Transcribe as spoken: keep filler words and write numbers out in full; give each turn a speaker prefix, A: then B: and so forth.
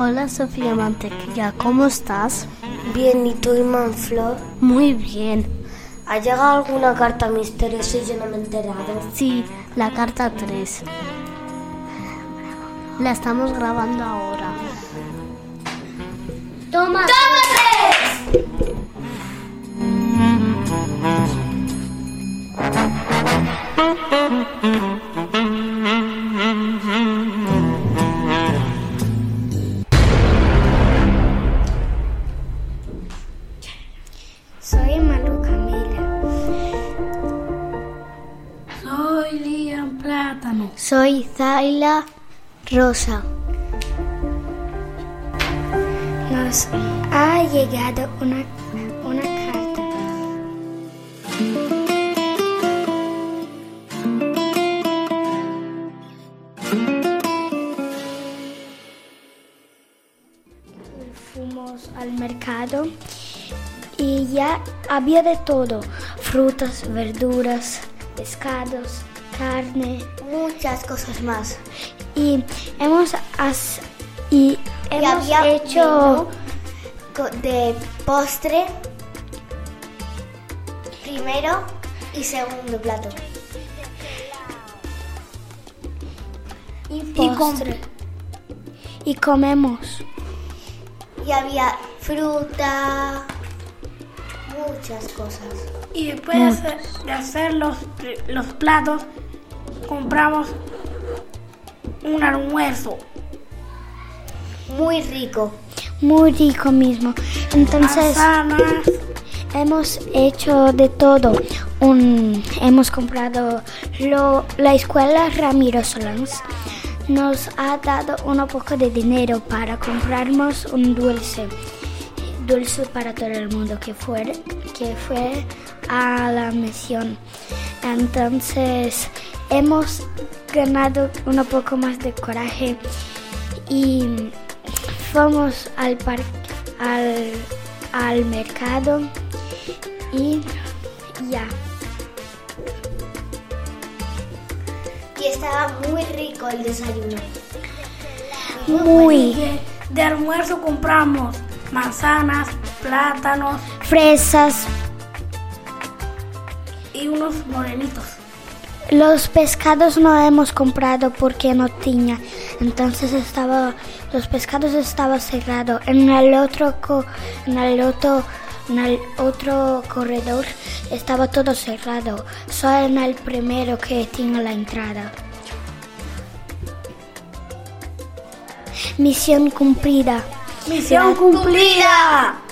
A: Hola Sofía Mantequilla, ¿cómo estás?
B: Bien, ¿y tú, Manflor?
A: Muy bien.
B: ¿Ha llegado alguna carta misteriosa y yo no me he enterado?
A: Sí, la carta tres. La estamos grabando ahora.
B: ¡Toma! ¡Toma tres!
C: Soy Malu Camila.
D: Soy Liam Plátano.
A: Soy Zaila Rosa.
C: Nos ha llegado una, una carta. Fuimos al mercado y ya había de todo: frutas, verduras, pescados, carne,
B: Muchas cosas más.
C: y hemos as- y
B: Y
C: hemos
B: había
C: hecho
B: menú co- de postre, primero y segundo plato.
C: y
D: Y com-
C: postre y comemos.
B: Y había fruta, muchas cosas.
D: Y después de hacer, de hacer los, los platos, compramos un almuerzo.
B: Muy rico.
C: Muy rico mismo. Entonces
D: Manzanas,
C: hemos hecho de todo. Un, hemos comprado lo, la escuela Ramiro Solans. Nos ha dado un poco de dinero para comprarnos un dulce. Dulce para todo el mundo que fue, que fue a la misión. Entonces hemos ganado un poco más de coraje y fuimos al parque, al, al mercado y ya.
B: Y estaba muy rico el desayuno.
C: Muy
D: de, de almuerzo compramos manzanas, plátanos
C: fresas.
D: y unos morenitos.
C: Los pescados no hemos comprado porque no tenía. Entonces estaba, los pescados estaban cerrados. En el otro, co- en el otro, en el otro corredor estaba todo cerrado. Solo en el primero que tiene la entrada. Misión cumplida.
D: ¡Misión cumplida!